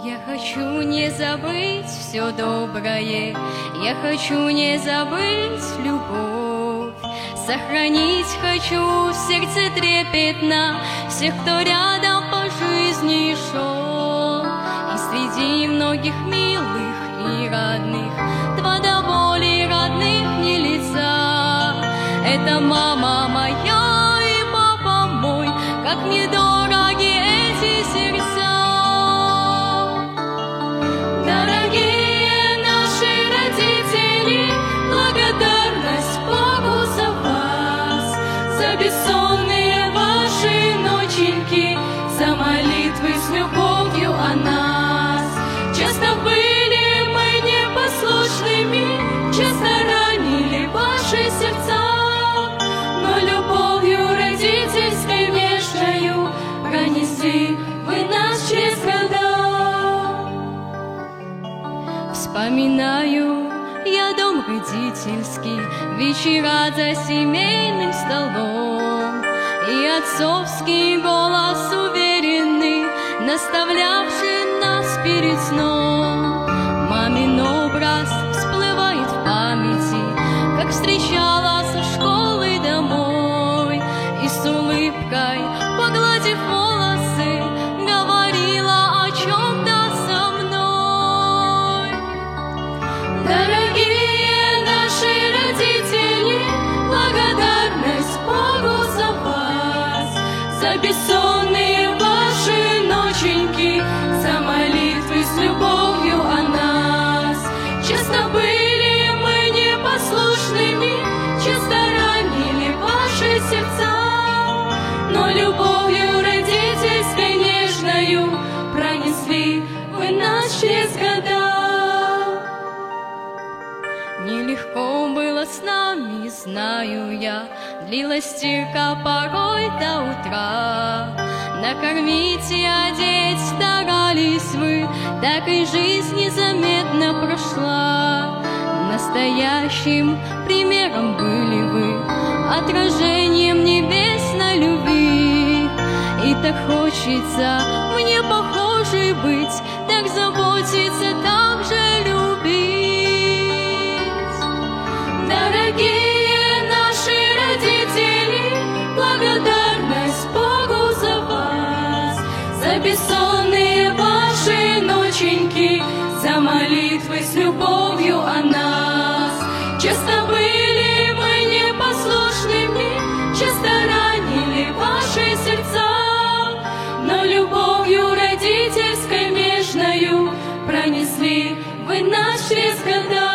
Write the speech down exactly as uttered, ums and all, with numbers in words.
Я хочу не забыть все доброе, я хочу не забыть любовь. Сохранить хочу в сердце трепетно всех, кто рядом по жизни шел. И среди многих милых и родных два до боли родных не лица. Это мама моя и папа мой, как мне дороги эти сердца. Дорогие наши родители, благодарность Богу за вас, за бессонные ваши ноченьки, за молитвы с любовью о нас. Часто были мы непослушными, часто ранили ваши сердца, но любовью родительской нежною пронесли вы нас через года. Вспоминаю я дом родительский, вечера за семейным столом, и отцовский голос уверенный, наставлявший нас перед сном. Мамин образ всплывает в памяти, как встречала со школы домой, и с улыбкой, погладив волосы, говорила о чем-то со мной. Дорогие наши родители, благодарность Богу за вас, за бессонные ваши ноченьки, за молитвы с любовью о нас. Часто были мы непослушными, часто ранили ваши сердца, но любовью родительской нежною пронесли вы нас через года. Нелегко было с нами, знаю я, длилась стирка порой до утра. Накормить и одеть старались вы, так и жизнь незаметно прошла. Настоящим примером были вы, отражением небесной любви. И так хочется мне похожей быть, так заботиться, так же любить. Дорогие наши родители, благодарность Богу за вас, за бессонные ваши ноченьки, за молитвы с любовью о нас. Часто были мы непослушными, часто ранили ваши сердца, но любовью родительской нежною пронесли вы нас через года.